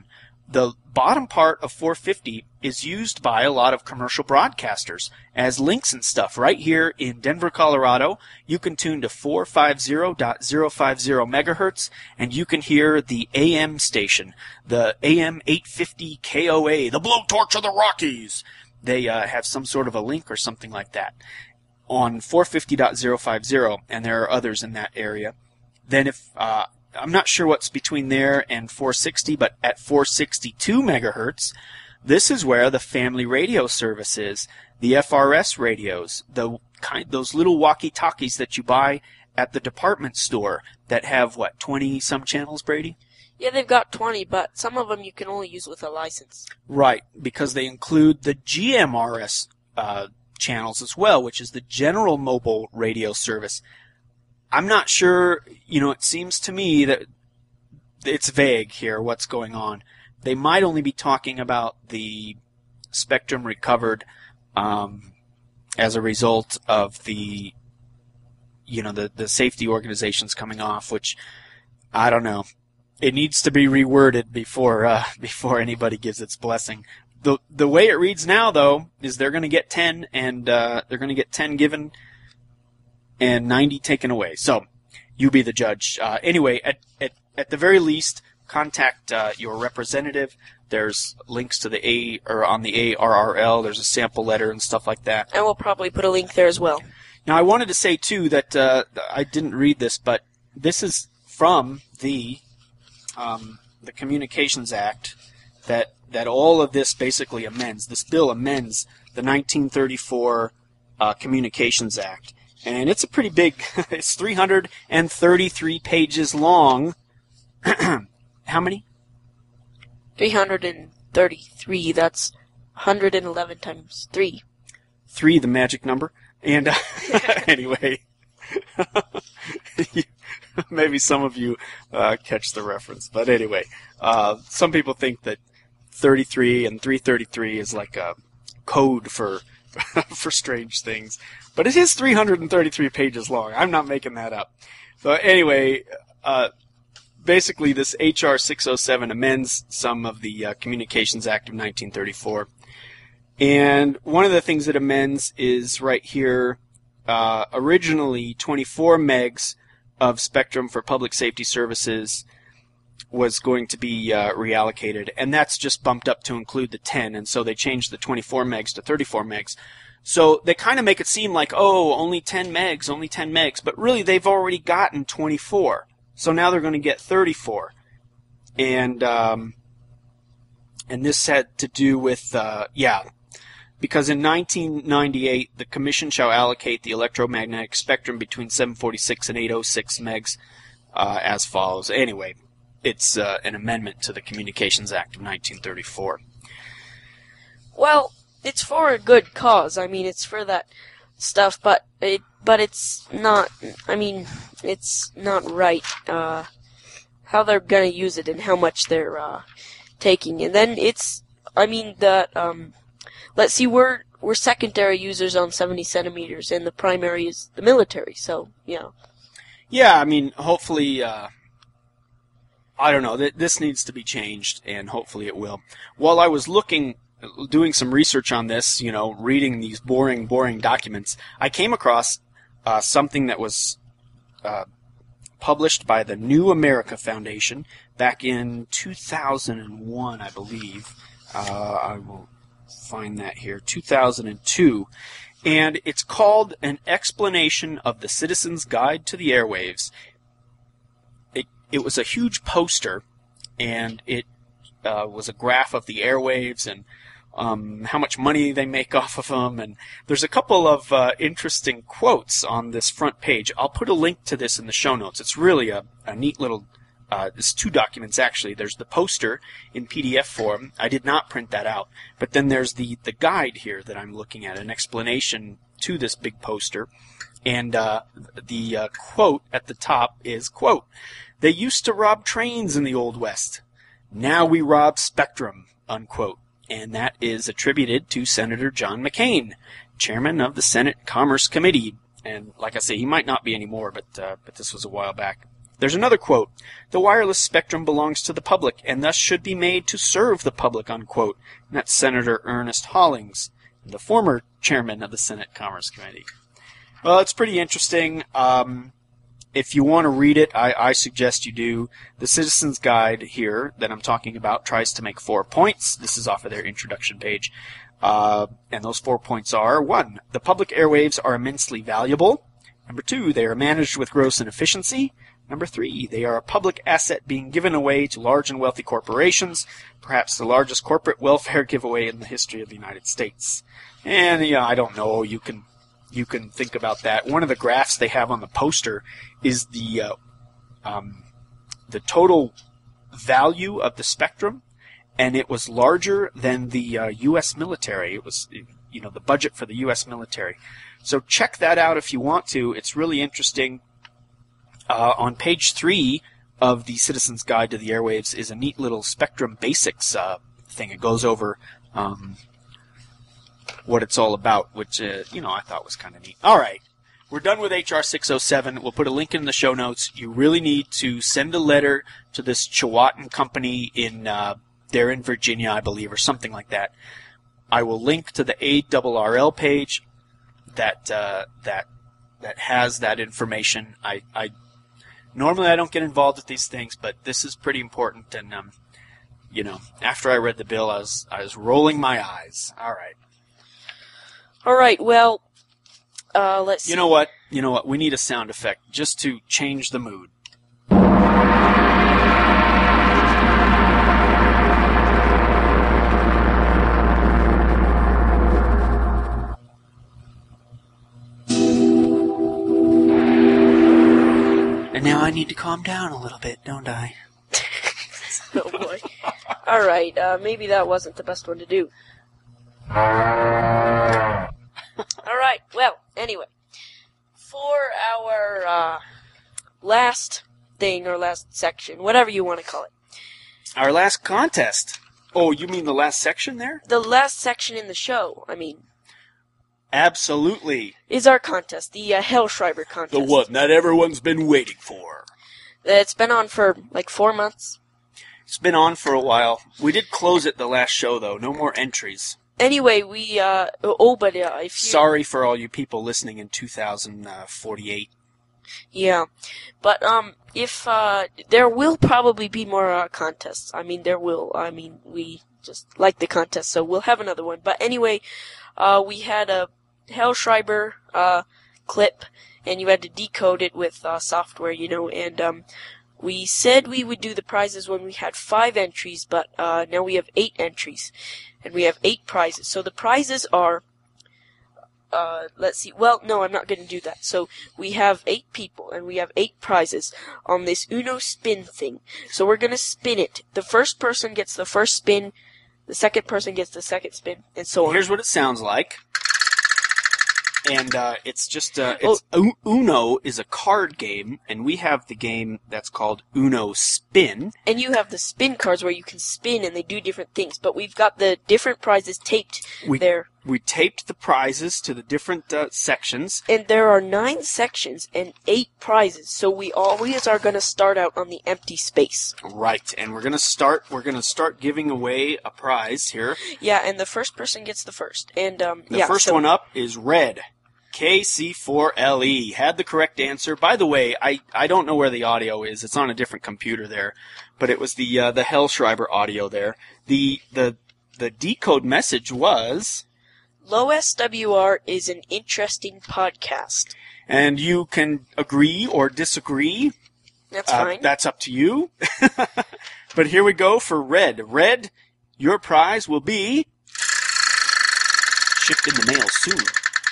the bottom part of 450 is used by a lot of commercial broadcasters as links and stuff. Right here in Denver, Colorado, you can tune to 450.050 megahertz, and you can hear the AM station, the AM 850 KOA, the blowtorch of the Rockies. They have some sort of a link or something like that on 450.050, and there are others in that area. Then if I'm not sure what's between there and 460, but at 462 megahertz, this is where the family radio service is. The FRS radios, those little walkie-talkies that you buy at the department store that have, 20 some channels, Brady? Yeah, they've got 20, but some of them you can only use with a license. Right, because they include the GMRS channels as well, which is the General Mobile Radio Service. I'm not sure, it seems to me that it's vague here what's going on. They might only be talking about the spectrum recovered as a result of the safety organizations coming off, which, I don't know. It needs to be reworded before anybody gives its blessing. The way it reads now, though, is they're going to get 10, and they're going to get 10 given and 90 taken away. So, you be the judge. Anyway, at the very least, contact your representative. There's links to on the ARRL. There's a sample letter and stuff like that. And we'll probably put a link there as well. Now, I wanted to say, too, that I didn't read this, but this is from the Communications Act that all of this basically amends. This bill amends the 1934 Communications Act. And it's a pretty big, it's 333 pages long. How many? 333, that's 111 times 3. 3, the magic number. And anyway, maybe some of you catch the reference. But anyway, some people think that 33 and 333 is like a code for strange things. But it is 333 pages long. I'm not making that up. So anyway, basically this H.R. 607 amends some of the Communications Act of 1934. And one of the things it amends is right here, originally 24 megs of spectrum for public safety services was going to be reallocated, and that's just bumped up to include the 10, and so they changed the 24 megs to 34 megs. So they kind of make it seem like, only 10 megs, but really they've already gotten 24. So now they're going to get 34. And this had to do with, because in 1998, the Commission shall allocate the electromagnetic spectrum between 746 and 806 megs as follows. Anyway, it's an amendment to the Communications Act of 1934. Well, it's for a good cause. I mean, it's for that stuff, but it's not. I mean, it's not right. How they're gonna use it and how much they're taking, and then it's. I mean, let's see, we're secondary users on 70 centimeters, and the primary is the military. So yeah. Yeah, I mean, hopefully. I don't know. This needs to be changed, and hopefully it will. While I was doing some research on this, reading these boring documents, I came across something that was published by the New America Foundation back in 2001, I believe. I will find that here, 2002. And it's called An Explanation of the Citizen's Guide to the Airwaves. It was a huge poster, and it was a graph of the airwaves and how much money they make off of them. And there's a couple of interesting quotes on this front page. I'll put a link to this in the show notes. It's really a neat little, it's 2 documents actually. There's the poster in PDF form. I did not print that out. But then there's the guide here that I'm looking at, an explanation to this big poster. And the quote at the top is, quote, "They used to rob trains in the Old West. Now we rob spectrum," unquote. And that is attributed to Senator John McCain, chairman of the Senate Commerce Committee. And like I say, he might not be anymore, but this was a while back. There's another quote. The wireless spectrum belongs to the public and thus should be made to serve the public, unquote. And that's Senator Ernest Hollings, the former chairman of the Senate Commerce Committee. Well, it's pretty interesting. If you want to read it, I suggest you do. The Citizen's Guide here that I'm talking about tries to make 4 points. This is off of their introduction page. And those 4 points are, 1, the public airwaves are immensely valuable. Number 2, they are managed with gross inefficiency. Number 3, they are a public asset being given away to large and wealthy corporations, perhaps the largest corporate welfare giveaway in the history of the United States. And, I don't know, you can think about that. One of the graphs they have on the poster is the total value of the spectrum, and it was larger than the U.S. military. It was, the budget for the U.S. military. So check that out if you want to. It's really interesting. On page 3 of the Citizen's Guide to the Airwaves is a neat little Spectrum Basics thing. It goes over what it's all about, which, I thought was kind of neat. All right. We're done with HR 607. We'll put a link in the show notes. You really need to send a letter to this Chewatton company they're in Virginia, I believe, or something like that. I will link to the ARRL page that has that information. Normally I don't get involved with these things, but this is pretty important. And after I read the bill, I was rolling my eyes. All right. All right. Well, let's see. You know what? We need a sound effect just to change the mood. And now I need to calm down a little bit, don't I? Oh boy. All right. Maybe that wasn't the best one to do. All right. Well, anyway, for our last thing or last section, whatever you want to call it. Our last contest. Oh, you mean the last section there? The last section in the show, Absolutely. Is our contest, the Hellschreiber contest. The one that everyone's been waiting for. It's been on for 4 months. It's been on for a while. We did close it the last show, though. No more entries. Anyway, if you... Sorry for all you people listening in 2048. Yeah. But, if, there will probably be more, contests. There will. We just like the contest, so we'll have another one. But anyway, we had a Hellschreiber, clip, and you had to decode it with, software, and, we said we would do the prizes when we had 5 entries, but, now we have 8 entries. And we have 8 prizes. So the prizes are, let's see. Well, no, I'm not going to do that. So we have 8 people, and we have 8 prizes on this Uno spin thing. So we're going to spin it. The first person gets the first spin, the second person gets the second spin, and so on. Here's what it sounds like. And it's just Uno is a card game, and we have the game that's called Uno Spin. And you have the spin cards where you can spin and they do different things. But we've got the different prizes taped there. We taped the prizes to the different sections. And there are 9 sections and 8 prizes, so we always are going to start out on the empty space. Right, and we're going to start giving away a prize here. Yeah, and the first person gets the first. And the first one up is Red. KC4LE had the correct answer. By the way, I don't know where the audio is. It's on a different computer there, but it was the Hellschreiber audio there. The decode message was Low SWR is an interesting podcast. And you can agree or disagree. That's fine. That's up to you. But here we go for Red. Red, your prize will be shipped in the mail soon.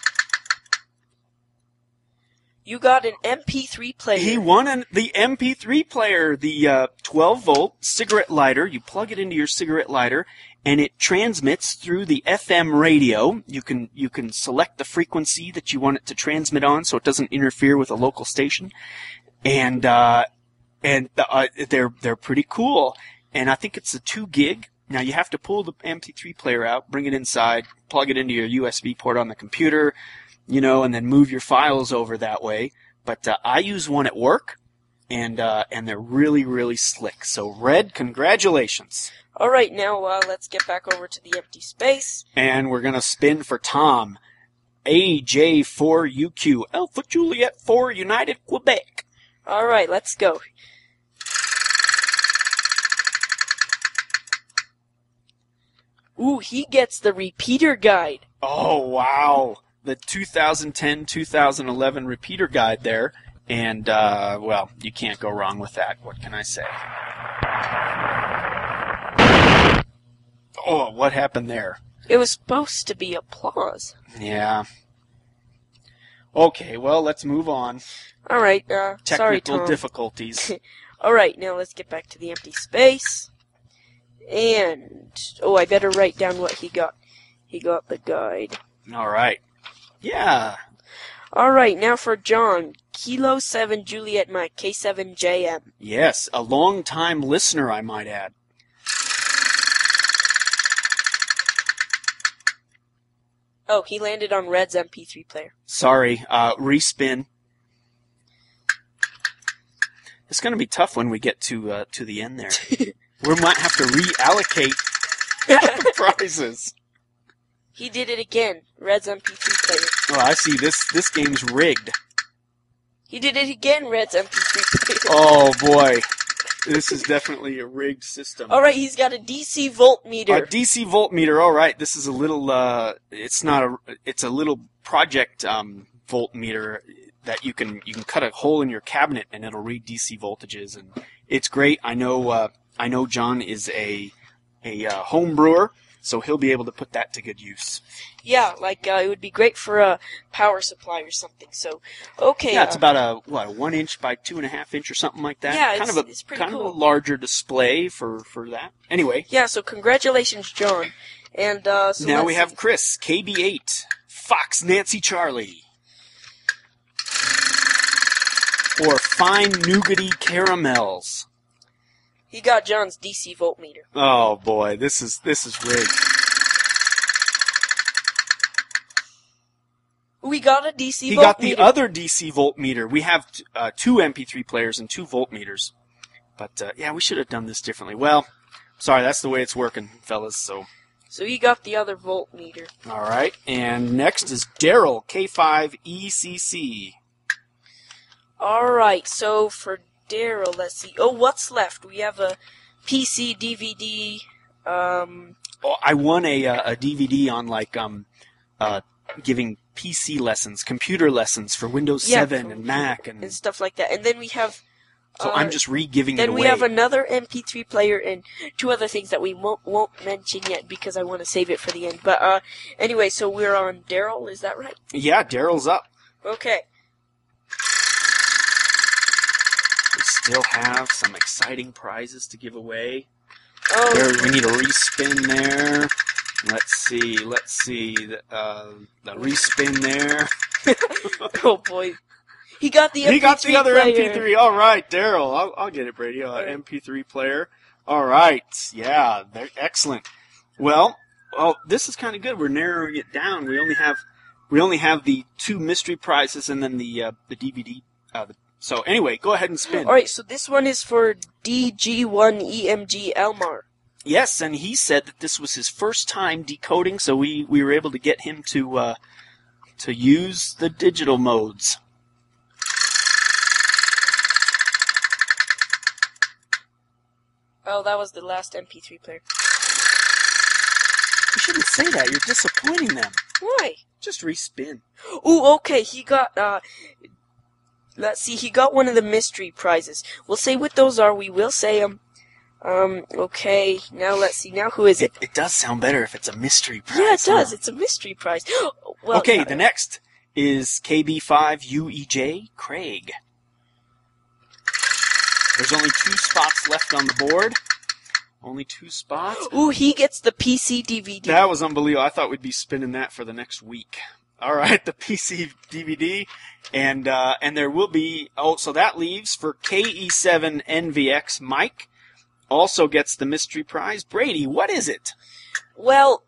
You got an MP3 player. He won the MP3 player, the 12-volt cigarette lighter. You plug it into your cigarette lighter, and it transmits through the FM radio. You can select the frequency that you want it to transmit on, so it doesn't interfere with a local station. And they're pretty cool. And I think it's a 2 gig. Now you have to pull the MP3 player out, bring it inside, plug it into your USB port on the computer. And then move your files over that way. But I use one at work, and they're really, really slick. So, Red, congratulations. All right, now let's get back over to the empty space. And we're going to spin for Tom. AJ4UQ, Alpha Juliet 4, United Quebec. All right, let's go. Ooh, he gets the repeater guide. Oh, wow. The 2010-2011 repeater guide there. And, well, you can't go wrong with that. What can I say? Oh, what happened there? It was supposed to be applause. Yeah. Okay, well, let's move on. All right, sorry, Technical Tom. difficulties. All right, now let's get back to the empty space. And, oh, I better write down what he got. He got the guide. All right. Yeah. All right, now for John. Kilo 7 Juliet Mike, K7JM. Yes, a long-time listener, I might add. Oh, he landed on Red's MP3 player. Sorry, respin. It's going to be tough when we get to the end there. We might have to reallocate prizes. He did it again. Red's MP3 player. Oh, I see. This game's rigged. He did it again, Red's MP3 player. Oh, boy. This is definitely a rigged system. All right, he's got a DC voltmeter. A DC voltmeter. All right. This is a little. It's a little project voltmeter that you can cut a hole in your cabinet and it'll read DC voltages, and it's great. I know John is a home brewer, so he'll be able to put that to good use. Yeah, like it would be great for a power supply or something. So, okay. Yeah, it's about a 1 inch by 2.5 inch or something like that. Yeah, it's pretty kind cool. of a larger display for that. Anyway. Yeah, so congratulations, John. And so now we have Chris, KB8, Fox Nancy Charlie, or Fine Nougaty Caramels. He got John's DC voltmeter. Oh boy, this is rigged. We got a DC voltmeter. He got the other DC voltmeter. We have two MP3 players and 2 voltmeters. But yeah, we should have done this differently. Well, sorry, that's the way it's working, fellas. So he got the other voltmeter. all right, and next is Daryl, K5ECC. All right, so for Daryl, let's see. Oh, what's left? We have a PC DVD. Oh, I won a DVD on like giving PC lessons, computer lessons for Windows 7 and Mac and stuff like that. And then we have. So I'm just re-giving it away. Then we have another MP3 player and 2 other things that we won't mention yet because I want to save it for the end. But anyway, so we're on Daryl. Is that right? Yeah, Daryl's up. Okay. We still have some exciting prizes to give away. Oh, There, we need a respin there. Let's see. The respin there. oh boy. He got the MP3 He got the other player. MP3. All right, Daryl. I'll get it, Brady. MP3 player. All right. Yeah, excellent. Well, this is kind of good. We're narrowing it down. We only have the 2 mystery prizes and then the DVD. So anyway, go ahead and spin. All right, so this one is for DG1EMG Elmar. Yes, and he said that this was his first time decoding, so we were able to get him to use the digital modes. Oh, that was the last MP3 player. You shouldn't say that. You're disappointing them. Why? Just respin. Ooh, okay, he got, let's see, he got one of the mystery prizes. We'll say what those are, we will say them. Okay, now let's see, now who is it? It does sound better if it's a mystery prize. Yeah, it does, huh? it's a mystery prize. Well, Okay, the next is KB5UEJ Craig. There's only 2 spots left on the board. Only 2 spots. Ooh, he gets the PC DVD. That was unbelievable. I thought we'd be spinning that for the next week. All right, the PC DVD, and there will be. Oh, so that leaves for KE7NVX. Mike also gets the mystery prize. Brady, what is it? Well,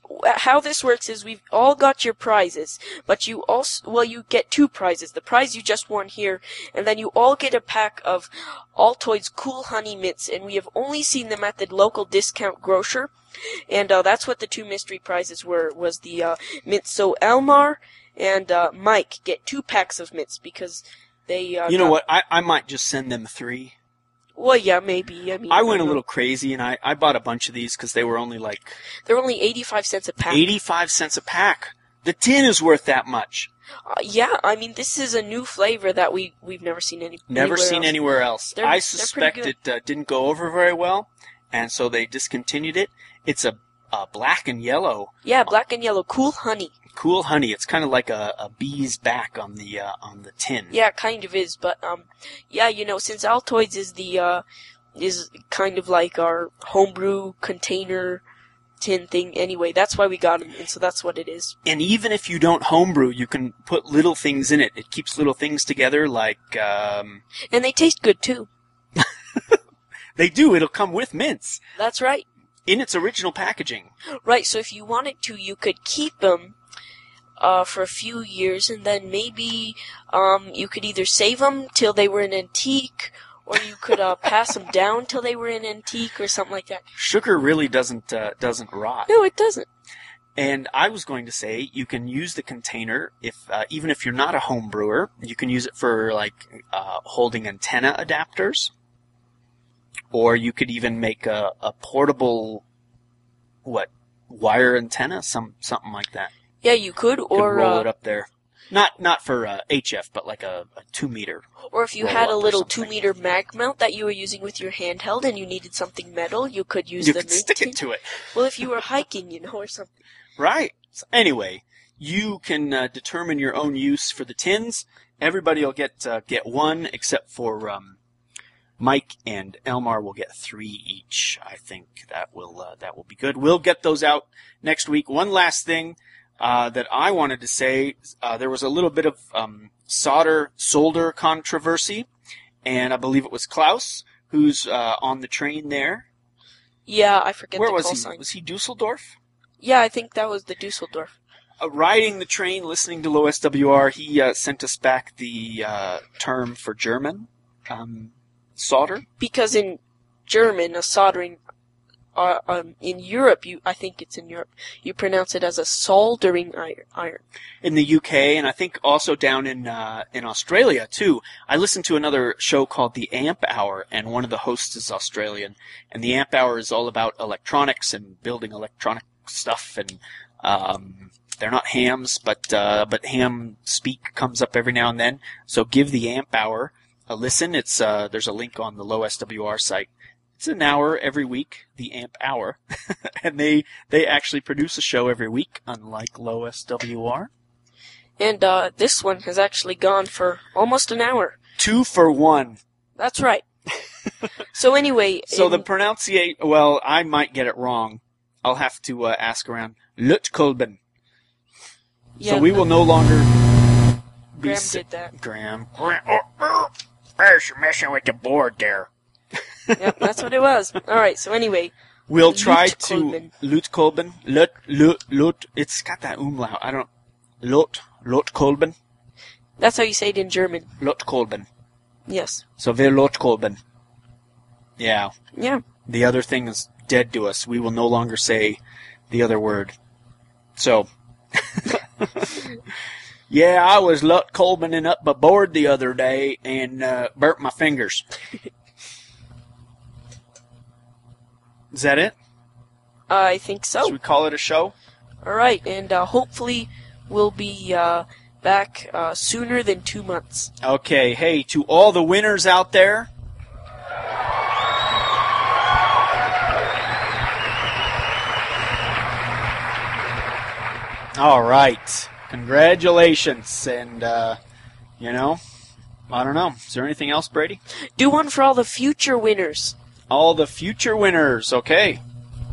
how this works is we've all got your prizes, but you get 2 prizes. The prize you just won here, and then you all get a pack of Altoids Cool Honey Mints, and we have only seen them at the local discount grocer, and that's what the 2 mystery prizes was the mints. So Elmar and Mike get 2 packs of mints because they... you know what? I might just send them 3. Well, yeah, maybe. I went a little crazy, and I bought a bunch of these because they were only They're only 85 cents a pack. 85 cents a pack. The tin is worth that much. Yeah, I mean, this is a new flavor that we've never seen anywhere else. I suspect it didn't go over very well, and so they discontinued it. It's a black and yellow. Yeah, black and yellow. Cool honey. Cool honey. It's kind of like a bee's back on the tin. Yeah, it kind of is, but yeah, since Altoids is kind of like our homebrew container tin thing anyway, that's why we got them, and so that's what it is. And even if you don't homebrew, you can put little things in it. It keeps little things together, like and they taste good too. They do. It'll come with mints. That's right. In its original packaging. Right. So if you wanted to, you could keep them for a few years, and then maybe you could either save them till they were an antique, or you could pass them down till they were an antique, or something like that. Sugar really doesn't rot. No, it doesn't. And I was going to say you can use the container even if you're not a home brewer. You can use it for holding antenna adapters, or you could even make a portable wire antenna, something like that. Yeah, you could, or roll it up there. Not for HF, but like a 2-meter. Or if you had a little 2-meter mag mount that you were using with your handheld and you needed something metal, you could use the stick it to it. Well, if you were hiking, or something. Right. So anyway, you can determine your own use for the tins. Everybody will get 1, except for Mike and Elmar will get 3 each. I think that will be good. We'll get those out next week. One last thing that I wanted to say, there was a little bit of solder controversy, and I believe it was Klaus who's on the train there. Yeah, I forget. Where was he? Was he Dusseldorf? Yeah, I think that was the Dusseldorf. Riding the train, listening to low SWR, he sent us back the term for German solder. Because in German, a soldering, in Europe, I think it's in Europe, you pronounce it as a soldering iron. In the UK, and I think also down in Australia too. I listened to another show called The Amp Hour, and one of the hosts is Australian. And The Amp Hour is all about electronics and building electronic stuff, and they're not hams, but ham speak comes up every now and then. So give The Amp Hour a listen. It's there's a link on the low SWR site. It's an hour every week, The Amp Hour, and they actually produce a show every week, unlike low SWR. And this one has actually gone for almost an hour. 2 for 1. That's right. So anyway, so the pronunciation, well, I might get it wrong. I'll have to ask around. Lutkolben. Yeah, so we will no longer be... Graham did that. Graham. You're messing with the board there. Yep, that's what it was. Alright, so anyway. We'll try to... Lutkolben. Lut. It's got that umlaut. I don't... Lutkolben. That's how you say it in German. Lutkolben. Yes. So wir Lutkolben. Yeah. Yeah. The other thing is dead to us. We will no longer say the other word. So... Yeah, I was Lutkolbening up aboard the other day and burnt my fingers. Is that it? I think so. Should we call it a show? Alright, and hopefully we'll be back sooner than 2 months. Okay, hey, to all the winners out there, all right. Congratulations. And, I don't know. Is there anything else, Brady? Do one for all the future winners. All the future winners. Okay.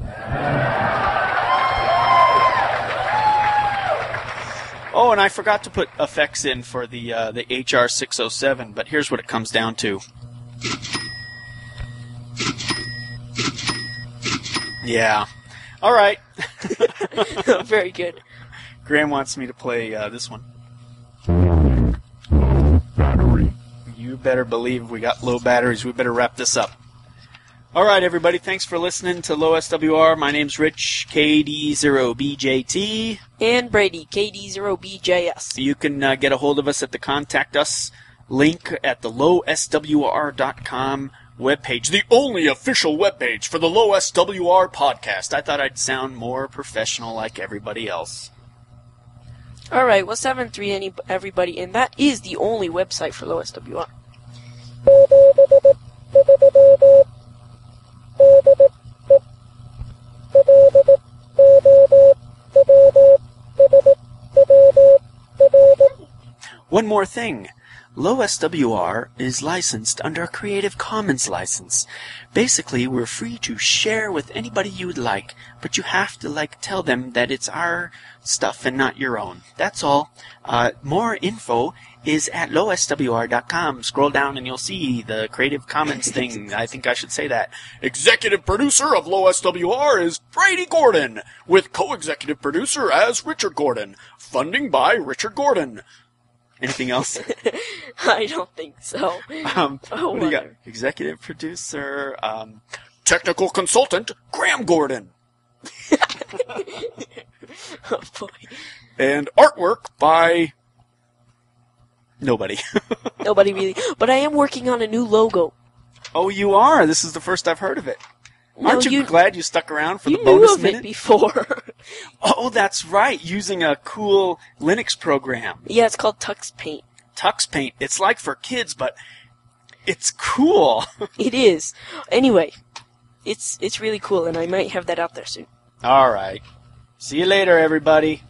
Oh, and I forgot to put effects in for the HR 607, but here's what it comes down to. Yeah. All right. Very good. Graham wants me to play this one. Battery. You better believe we got low batteries. We better wrap this up. All right, everybody. Thanks for listening to Low SWR. My name's Rich, KD0BJT. And Brady, KD0BJS. You can get a hold of us at the Contact Us link at the lowswr.com webpage, the only official webpage for the Low SWR podcast. I thought I'd sound more professional like everybody else. Alright, well, 7-3 everybody, and that is the only website for Low SWR. One more thing. Low SWR is licensed under a Creative Commons license. Basically, we're free to share with anybody you would like, but you have to, tell them that it's our stuff and not your own. That's all. More info is at lowswr.com. Scroll down and you'll see the Creative Commons thing. I think I should say that. Executive producer of Low SWR is Brady Gordon, with co-executive producer as Richard Gordon. Funding by Richard Gordon. Anything else? I don't think so. What do you got? Executive producer, technical consultant, Graham Gordon. Oh, boy. And artwork by nobody. Nobody really. But I am working on a new logo. Oh, you are? This is the first I've heard of it. Aren't you glad you stuck around for the You bonus knew of minute? it before. Oh, that's right. Using a cool Linux program. Yeah, it's called Tux Paint. Tux Paint. It's like for kids, but it's cool. It is. Anyway, it's really cool, and I might have that out there soon. All right. See you later, everybody.